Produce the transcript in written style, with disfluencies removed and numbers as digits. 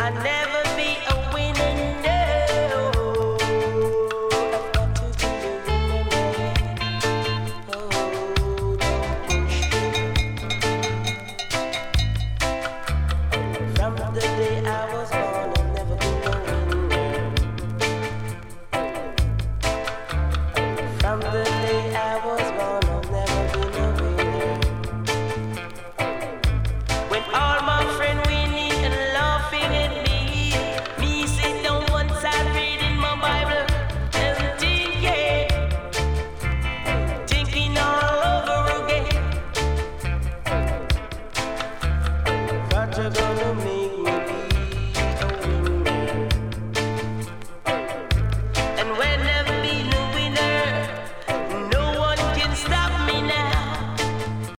never be a winner, no. I've got to be a winner, oh, don't push me. From the day I was born, I've never been a winner. From the day I was born, I've never been a winner. When all my friends winning and laughing at me, me sit down one side reading my Bible and thinking all over again. What you gonna